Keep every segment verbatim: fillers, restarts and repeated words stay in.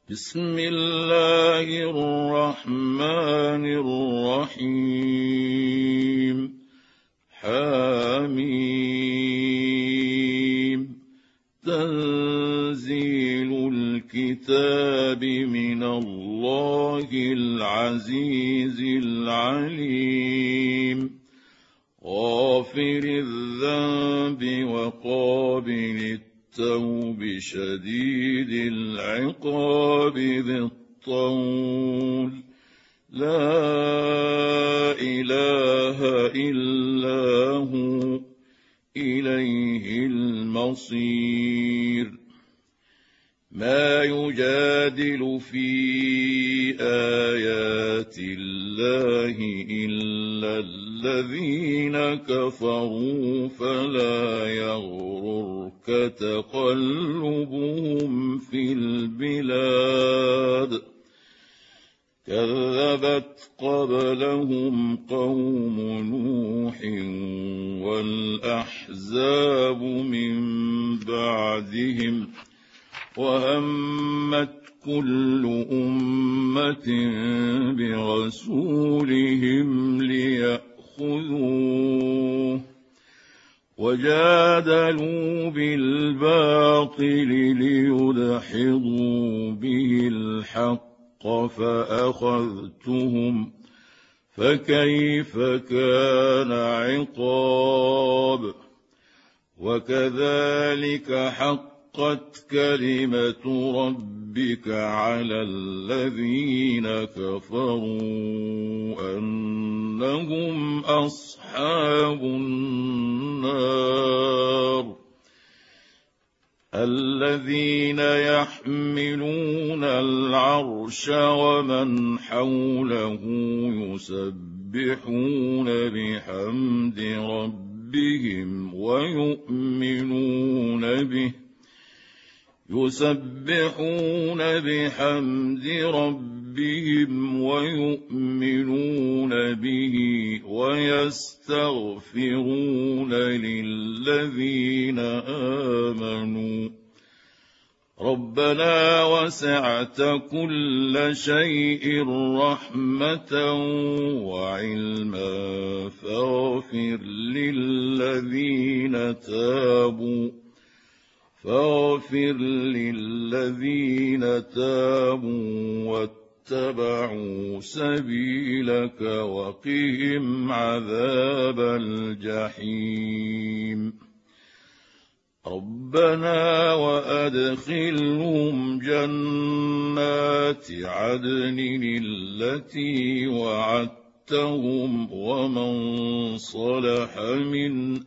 بسم الله الرحمن الرحيم. حميم. تنزيل الكتاب من الله العزيز العليم. غافر الذنب وقابل التوب شديد العقاب ذي الطول. لا إله إلا هو إليه المصير. ما يجادل في آيات الله إلا الذين كفروا فلا يغررك تقلبهم في البلاد. كذبت قبلهم قوم نوح والأحزاب من بعدهم وهمت كل أمة برسولهم ليأخذوه وجادلوا بالباطل ليدحضوا به الحق فأخذتهم فكيف كان عقاب. وكذلك حقت كلمة ربك على الذين كفروا أنهم أصحاب النار. الذين يحملون العرش ومن حوله يسبحون بحمد ربهم ويؤمنون به يسبحون بحمد ربهم ويؤمنون به ويستغفرون للذين آمنوا ربنا وسعت كل شيء رحمة وعلما فاغفر للذين تابوا فاغفر للذين تابوا واتبعوا سبيلك وقهم عذاب الجحيم. ربنا وأدخلهم جنات عدن التي وعدتهم ومن صلح من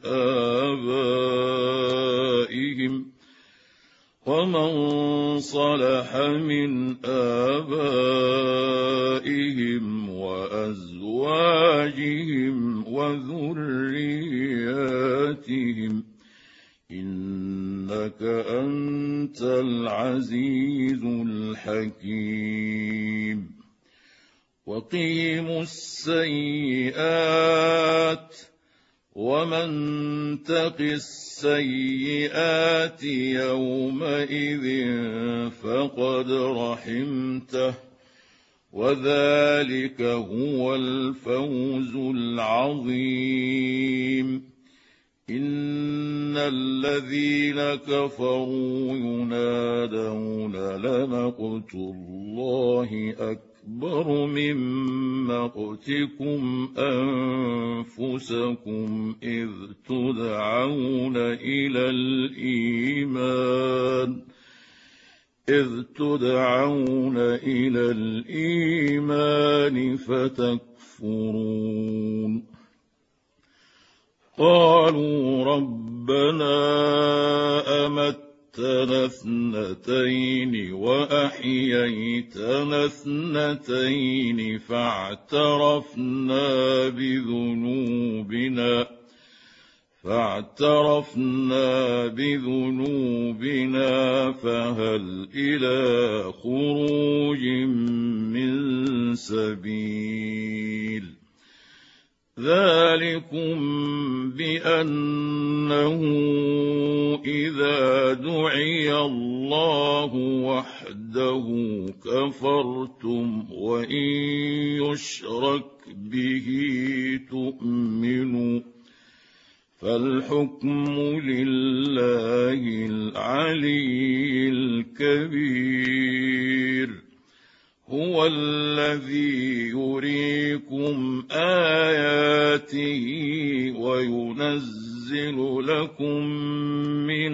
آبائهم ومن صلح من آبائهم وأزواجهم وذرياتهم إنك أنت العزيز الحكيم. وقيموا السيئات ومن تق السيئات يومئذ فقد رحمته وذلك هو الفوز العظيم. إن الذين كفروا ينادون لمقت الله أكبر من مقتكم أنفسكم إذ تدعون إلى الإيمان إذ تدعون إلى الإيمان فتكفرون. قالوا ربنا أمتنا اثنتين وأحييتنا اثنتين فاعترفنا بذنوبنا فاعترفنا بذنوبنا فهل إلى خروج من سبيل. ذلكم بأنه إذا دعي الله وحده كفرتم وإن يشرك به تؤمنوا فالحكم لله العلي الكبير هو الذي يريكم آياته وينزل لكم من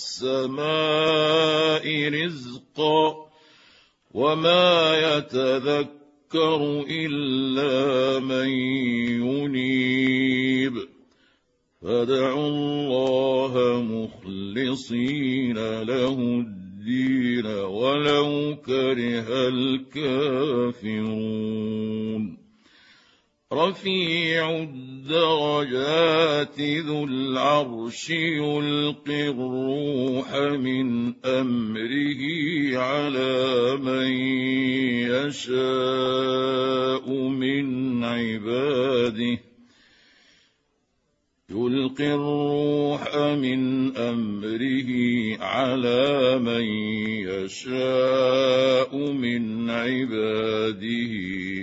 السماء رزقا وما يتذكر إلا من ينيب فادعوا الله مخلصين له الدين ولو كره الكافرون رفيع الدرجات ذو العرش يلقي الروح من أمره على من يشاء من عباده يلقي الروح من أمره على من يشاء من عباده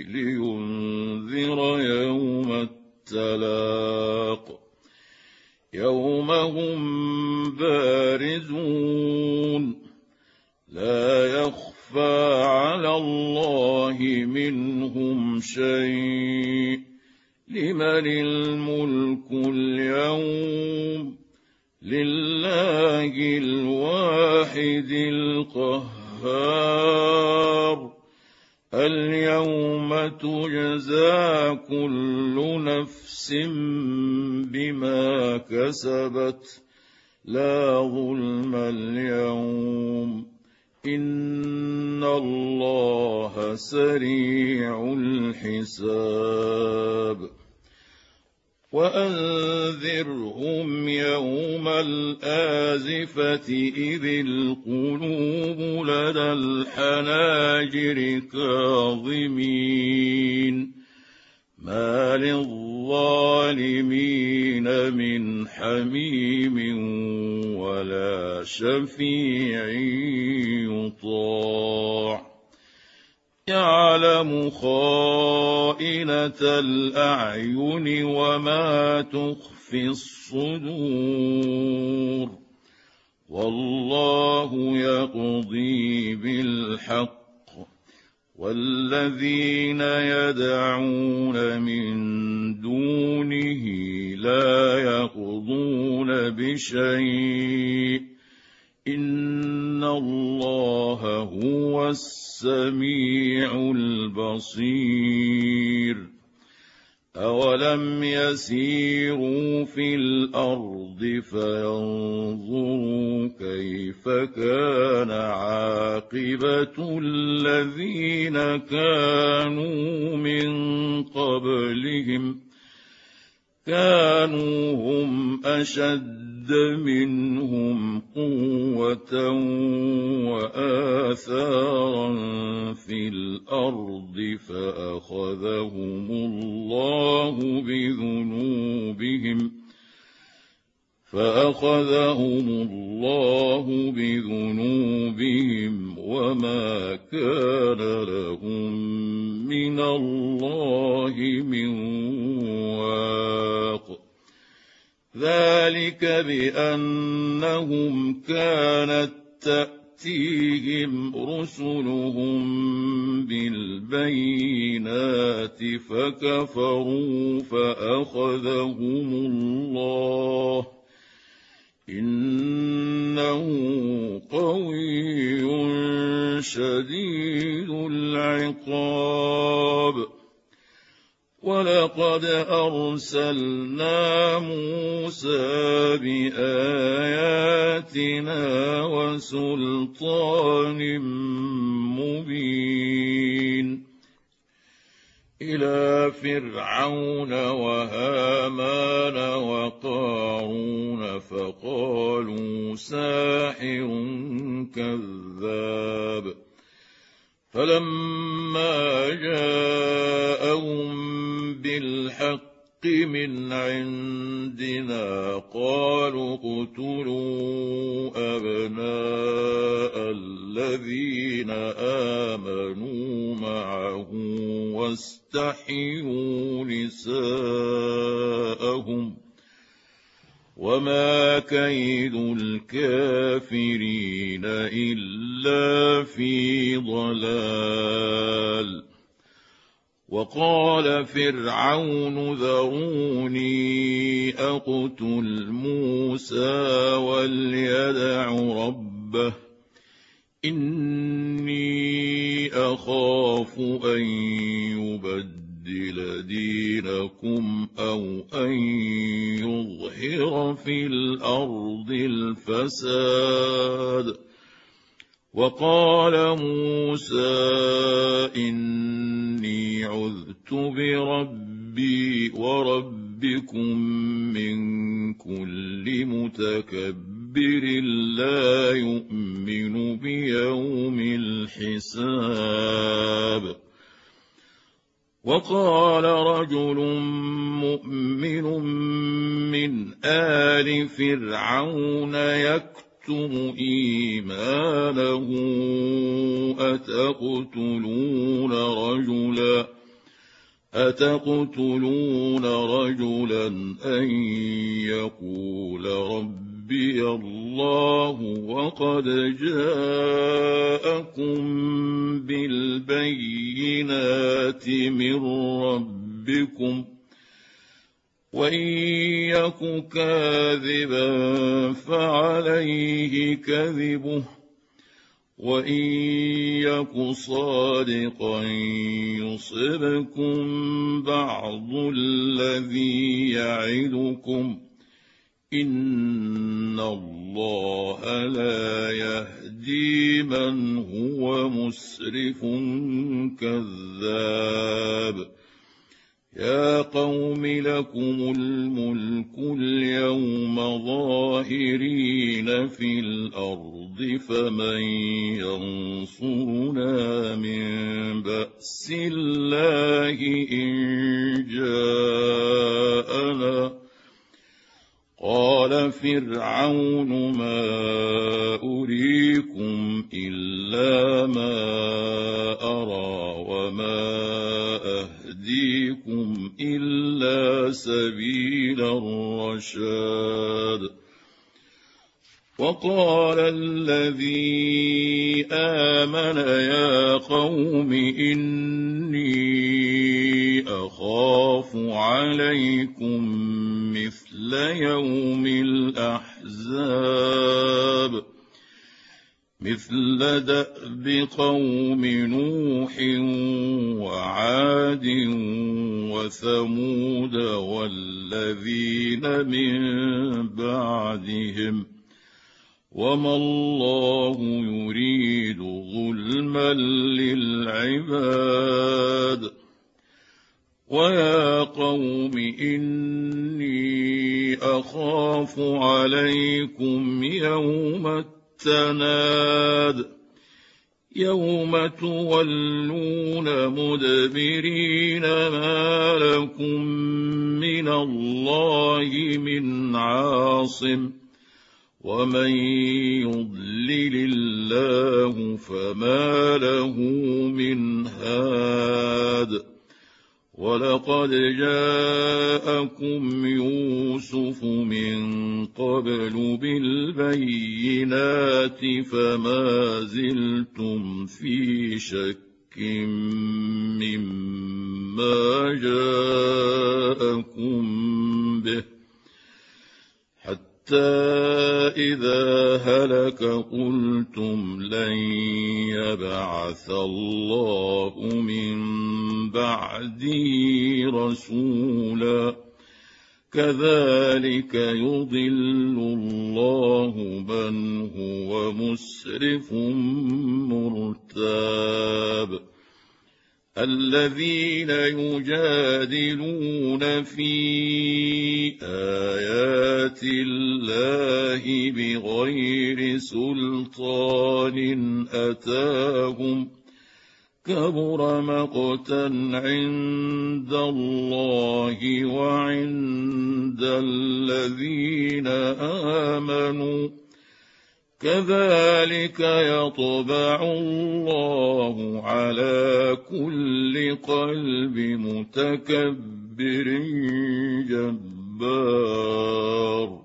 لينذر يوم التلاق يوم هم بارزون لا يخفى على الله منهم شيء لمن الملك اليوم لله الواحد القهار اليوم تجزى كل نفس بما كسبت لا ظلم اليوم إن الله سريع الحساب وأنذرهم يوم الآزفة إذ القلوب لدى الحناجر كاظمين ما للظالمين من حميم ولا شفيع يطاع يعلم خائنة الأعين وما تخفي الصدور والله يقضي بالحق والذين يدعون من دونه لا يقضون بشيء إن الله هو السميع البصير أولم يسيروا في الأرض فينظروا كيف كان عاقبة الذين كانوا من قبلهم كانوا هم أشد منهم قوة وآثارا في الأرض فأخذهم الله بذنوبهم فأخذهم الله بذنوبهم وما كان لهم من الله من واق ذلك بأنهم كانت تأتيهم رسلهم بالبينات فكفروا فأخذهم الله إنه قوي شديد العقاب ولقد أرسلنا موسى بآياتنا وسلطان مبين إلى فرعون وهامان وقارون فقالوا ساحر كذاب فلما جاءهم بالحق من عندنا قالوا اقتلوا أبناء الذين آمنوا معه واستحيوا نساءهم وما كيد الكافرين إلا في ضلال. وقال فرعون ذروني أقتل موسى وليدع ربه إني أخاف أن يبدل دينكم أو أن يظهر في الأرض الفساد. وقال موسى إني عذت بربي وربكم من كل متكبر لا يؤمن بيوم الحساب. وقال رجل مؤمن من آل فرعون يكتم إيمانه أتقتلون رجلا أتقتلون رجلا أن يقول ربي الله وقد جاءكم بالبينات من ربكم وإن يك كاذبا فعليه كذبه وإن يك صادقا يصبكم بعض الذي يعدكم إن الله لا يهدي من هو مسرف كذاب. يا قوم لكم الملك اليوم ظاهرين في الأرض فمن ينصرنا من بأس الله إن جاءنا. قال فرعون ما أريكم إلا ما أرى وما أهديكم إلا سبيل الرشاد. وقال الذي آمن يا قوم إني أخاف عليكم مثل يوم الأحزاب مثل دأب قوم نوح وعاد وثمود والذين من بعدهم وما الله يريد ظلما للعباد. ويا قوم إني أخاف عليكم يوم التناد يوم تولون مدبرين ما لكم من الله من عاصم ومن يضلل الله فما له من هاد. ولقد جاءكم يوسف من قبل بالبينات فما زلتم في شك مما جاءكم به حتى إذا هلك قلتم لن يبعث الله من بعده رسولا كذلك يضل الله من هو مسرف مرتاب. الذين يجادلون في آيات الله بغير سلطان أتاهم كبر مقتا عند الله وعند الذين آمنوا كذلك يطبع الله على كل قلب متكبر جبار.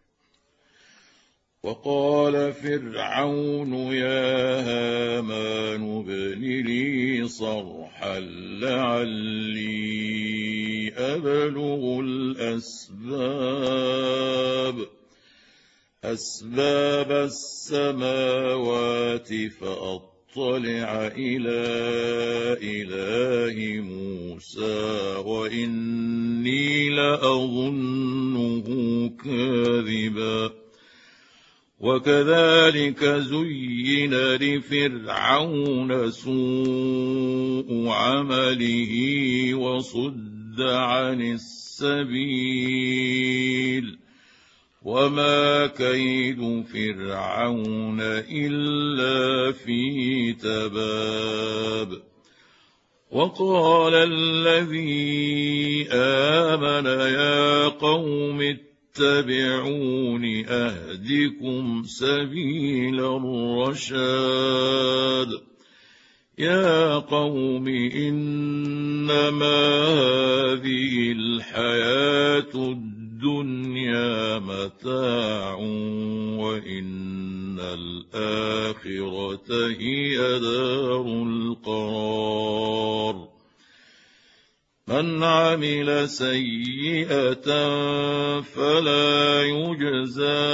وقال فرعون يا هامان ابن لي صرحا لعلي أبلغ الأسباب أسباب السماوات فأطلع إلى إله موسى وإني لأظنه كاذبا. وكذلك زين لفرعون سوء عمله وصد عن السبيل وما كيد فرعون إلا في تباب. وقال الذي آمن يا قوم اتبعون أهدكم سبيل الرشاد. يا قوم إنما هذه الحياة الدنيا متاع وإن الآخرة هي دار القرار. من عمل سيئة فلا يجزى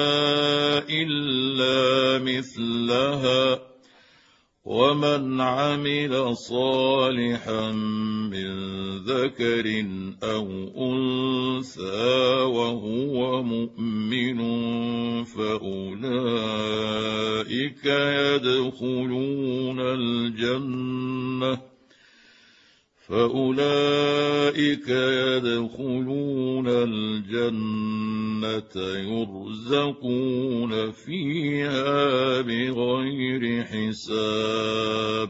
إلا مثلها ومن عمل صالحا من ذكر أو أنثى وهو مؤمن فأولئك يدخلون الجنة فأولئك يدخلون الجنة يرزقون فيها بغير حساب.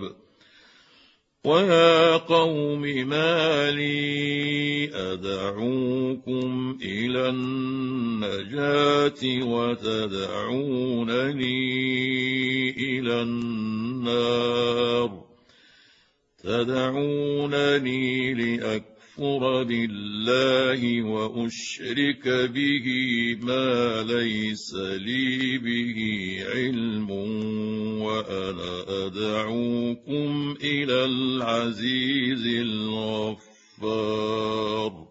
ويا قوم ما لي أدعوكم إلى النجاة وتدعونني إلى النار تدعونني لأكفر بالله وأشرك به ما ليس لي به علم وأنا أدعوكم إلى العزيز الغفار.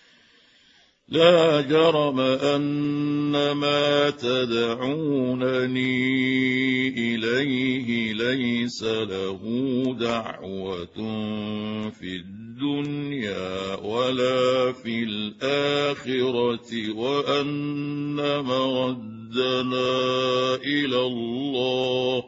لا جرم أن ما تدعونني إليه ليس له دعوة في الدنيا ولا في الآخرة وأن مردنا إلى الله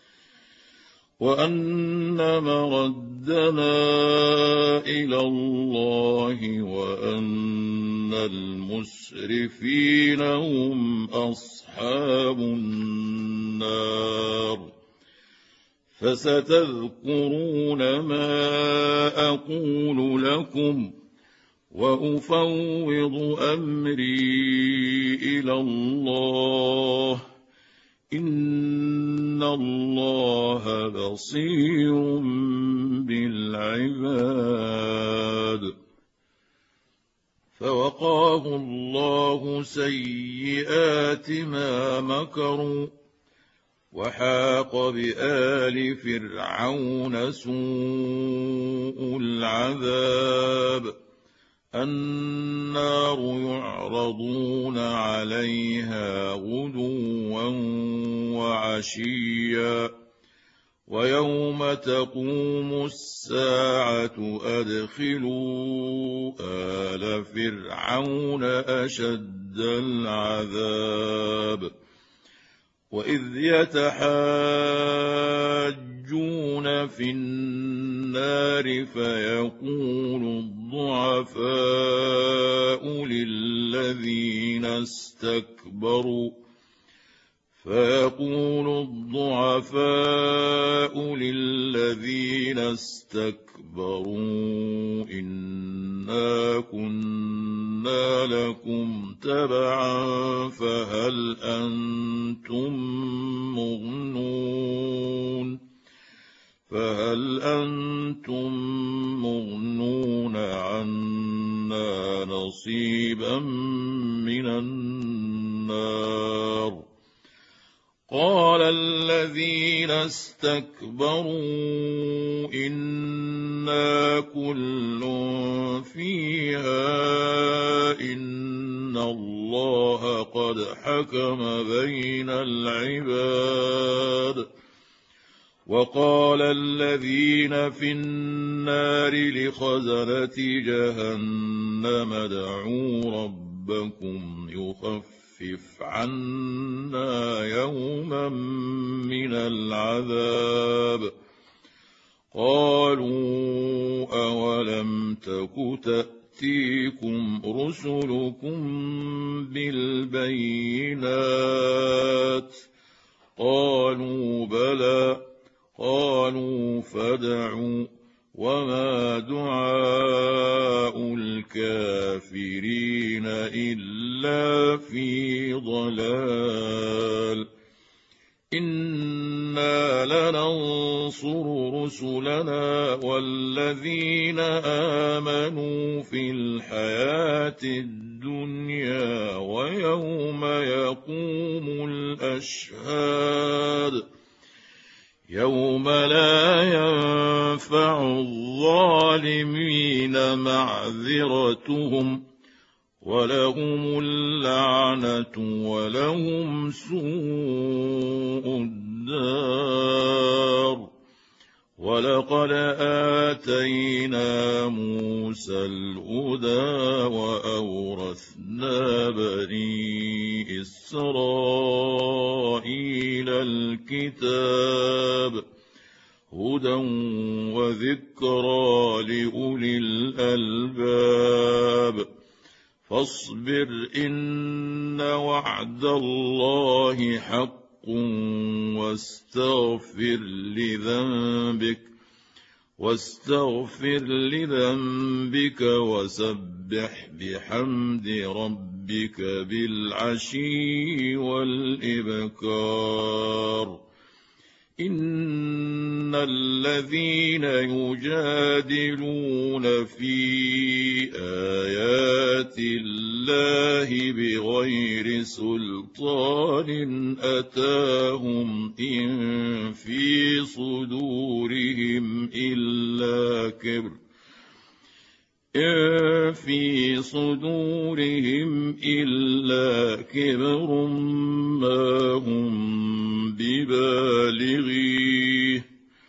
وأن مردنا إلى الله وأن المسرفين هم أصحاب النار. فستذكرون ما أقول لكم وأفوض أمري إلى الله إن الله بصير بالعباد. فوقاه الله سيئات ما مكروا وحاق بآل فرعون سوء العذاب. النار يعرضون عليها غدوا وعشيا ويوم تقوم الساعة أدخلوا آل فرعون أشد العذاب. وإذ يتحاجون في النار فيقول الضعفاء للذين استكبروا فيقول الضعفاء للذين الذين استكبروا إنا كنا لكم تبعا فهل أنتم مغنون فهل أنتم مغنون عنا نصيبا من النار قال الذين استكبروا إنا كل فيها إن الله قد حكم بين العباد وقال الذين في النار لخزنة جهنم ادعوا ربكم يخفف عنا يوما من العذاب قالوا أولم تك تأتيكم رسلكم بالبينات قالوا بلى قالوا فادعوا وما دعاء الكافرين إلا في ضلال إنا لننصر رسلنا والذين آمنوا في الحياة الدنيا ويوم يقوم الأشهاد يوم لا ينفع الظالمين معذرتهم ولهم اللعنة ولهم سوء الدار ولقد آتينا موسى الهدى وأورثنا بني إسرائيل الكتاب هدى وذكرى لأولي الألباب فاصبر إن وعد الله حق واستغفر لذنبك واستغفر لذنبك وسبح بحمد ربك بالعشي والإبكار إن الذين يجادلون في آيات الله بغير سلطان أتاهم إن في صدورهم إلا كبر إن في صدورهم إلا كبر ما هم ببالغيه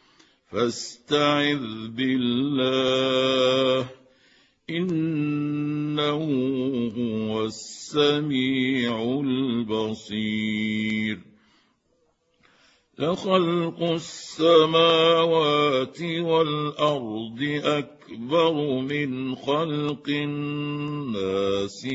فاستعذ بالله إنه هو السميع البصير لخلق السماوات والأرض أكبر من خلق الناس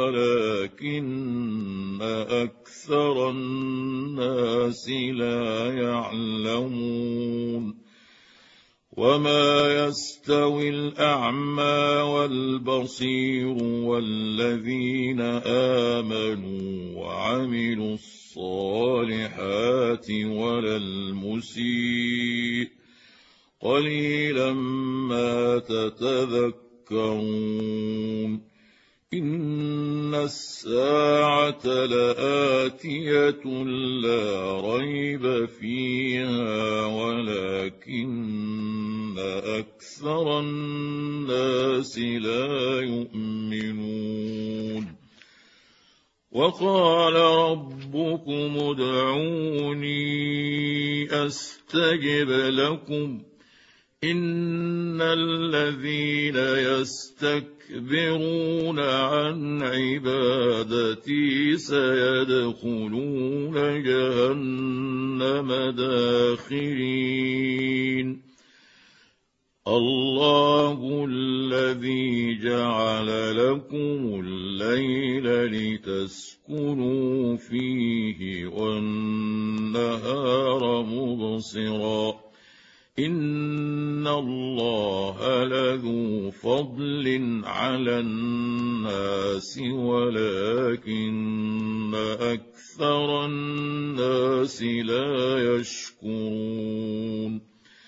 ولكن أكثر الناس لا يعلمون وما يستوي الأعمى والبصير والذين آمنوا وعملوا الصالحات ولا المسيء قليلا ما تتذكرون إن الساعة لآتية لا ريب فيها ولكن أكثر الناس لا يؤمنون وقال ربكم ادعوني أستجب لكم إن الذين يستكبرون عن عبادتي سيدخلون جهنم داخرين الله الذي جعل لكم الليل لتسكنوا فيه والنهار مبصرا إن الله لذو فضل على الناس ولكن أكثر الناس لا يشكرون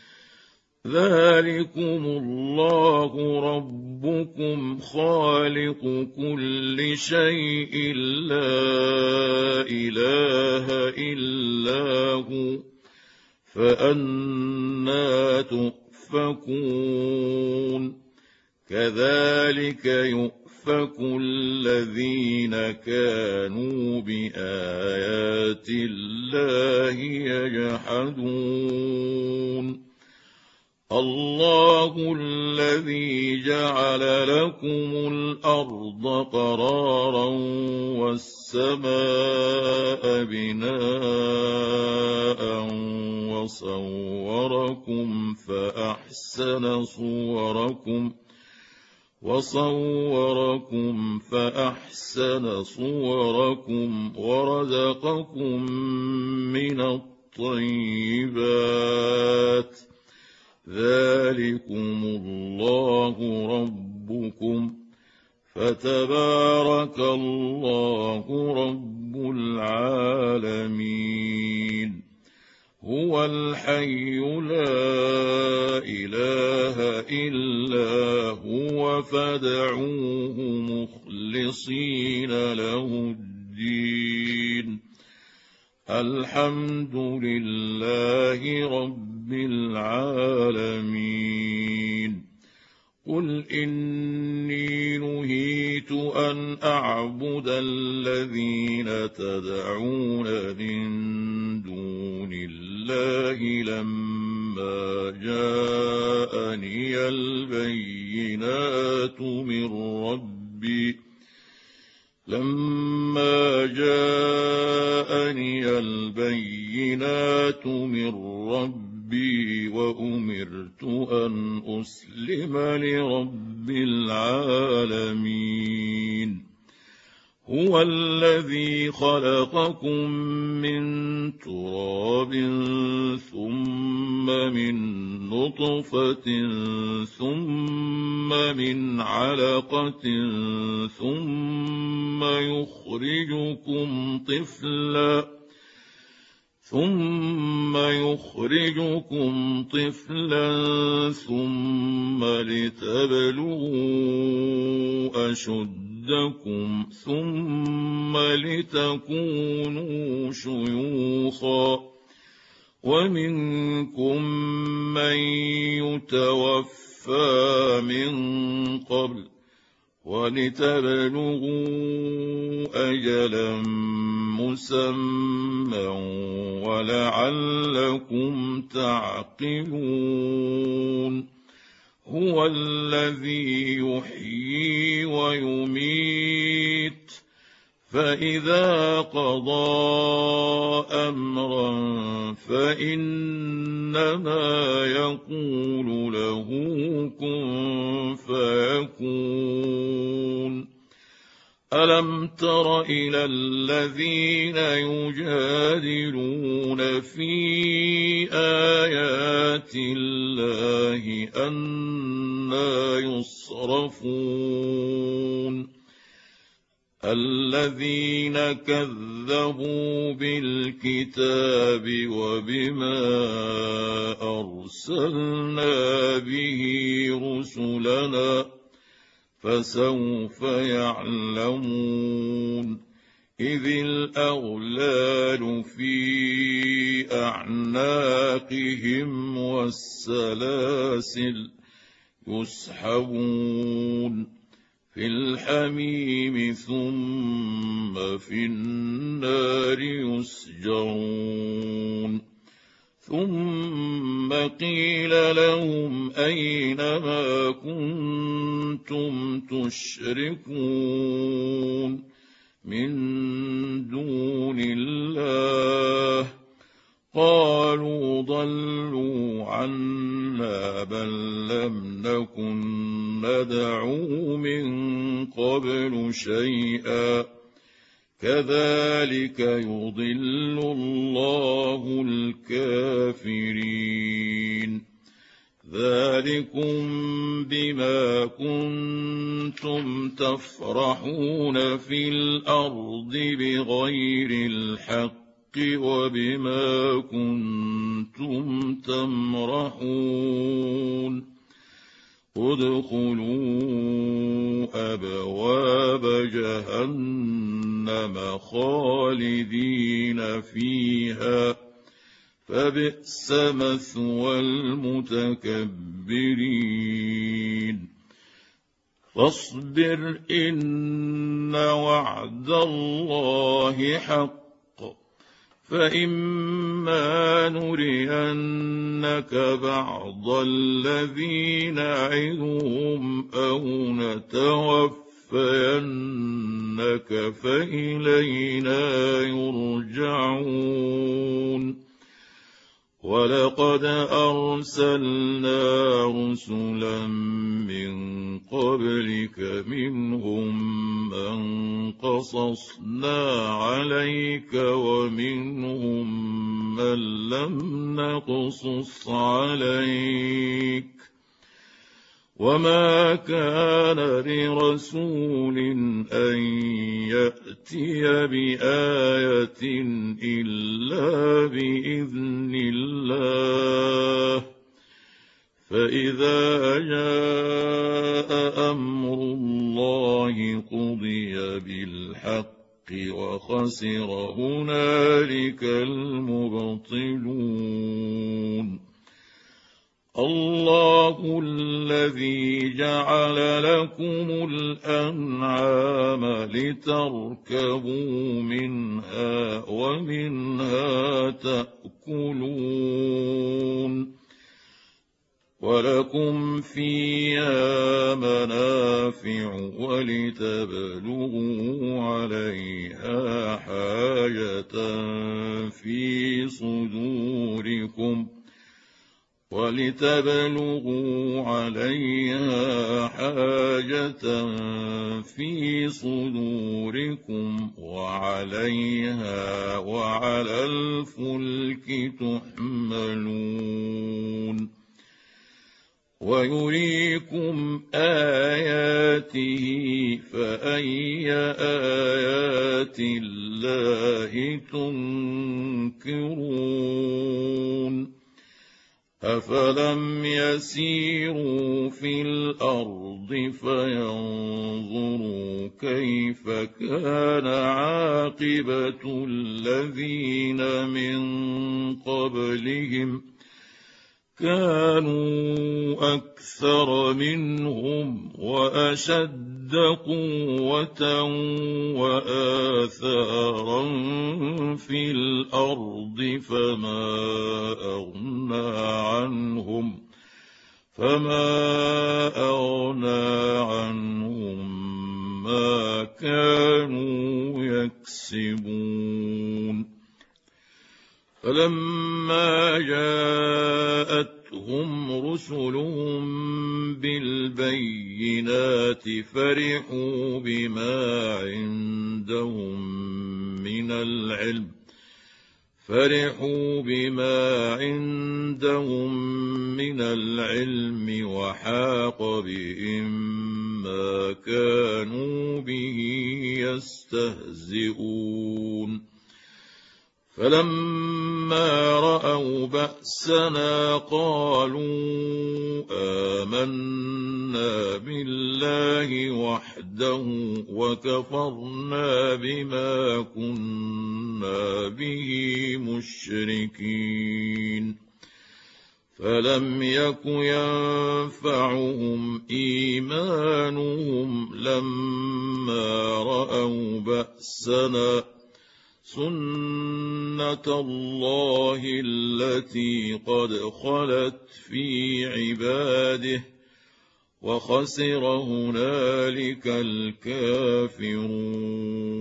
ذلكم الله ربكم خالق كل شيء لا إله إلا هو فأنى تؤفكون كذلك يؤفك الذين كانوا بآيات الله يجحدون الله الذي جعل لكم الأرض قرارا والسماء بناء وصوركم فأحسن صوركم وصوركم فأحسن صوركم ورزقكم من الطيبات ذلكم الله ربكم فتبارك الله رب العالمين هو الحي لا إله إلا هو فادعوه مخلصين له الدين الحمد لله رب العالمين قل إني نهيت أن أعبد الذين تدعون من دون الله لما جاءني البينات من ربي لما جاءني البينات من ربي وأمرت أن أسلم لرب العالمين هو الذي خلقكم من تراب ثم من نطفة ثم من علقة ثم يخرجكم طفلا ثم يخرجكم طفلا ثم لتبلغوا أشدكم ثم لتكونوا شيوخا ومنكم من يتوفى من قبل ولتبلغوا أجلا مسمى ولعلكم تعقلون هو الذي يحيي ويميت فإذا قضى أمرا فإنما يقول له كن فيكون ألم تر إلى الذين يجادلون في آيات الله أنى يصرفون الذين كذبوا بالكتاب وبما أرسلنا به رسلنا فسوف يعلمون إذ الأغلال في أعناقهم والسلاسل يسحبون في الحميم ثم في النار يسجرون ثم قيل لهم أين ما كنتم تشركون من دون الله قالوا ضلوا عنا بل لم نكن ندعو من قبل شيئا كذلك يضل الله الكافرين ذلكم بما كنتم تفرحون في الأرض بغير الحق وبما كنتم تمرحون ادخلوا أبواب جهنم خالدين فيها فبئس مثوى المتكبرين فاصبر إن وعد الله حق فإما نرينك بعض الذي نعدهم أو نتوفينك فإلينا يرجعون ولقد أرسلنا رسلا من قبلك منهم من قصصنا عليك ومنهم من لم نقصص عليك وما كان لرسول أن يأتي بآية إلا بإذن الله فإذا جاء أمر الله قضي بالحق وخسر هنالك المبطلون الله الذي جعل لكم الأنعام لتركبوا منها ومنها تأكلون ولكم فيها منافع ولتبلغوا عليها حاجة في صدوركم ولتبلغوا عليها حاجة في صدوركم وعليها وعلى الفلك تحملون ويريكم آياته فأي آيات الله تنكرون أفلم يسيروا في الأرض فينظروا كيف كان عاقبة الذين من قبلهم كانوا أكثر منهم وأشد قوة وآثارا في الأرض فما أغنى عنهم فما أغنى عنهم ما كانوا يكسبون فلما جاءتهم رسلهم بالبينات فرحوا بما عندهم من العلم فرحوا بما عندهم من العلم وحاق بهم ما كانوا به يستهزئون فلما رأوا بأسنا قالوا آمنا بالله وحده وكفرنا بما كنا به مشركين فلم يك ينفعهم إيمانهم لما رأوا بأسنا سنة الله التي قد خلت في عباده وخسر هنالك الكافرون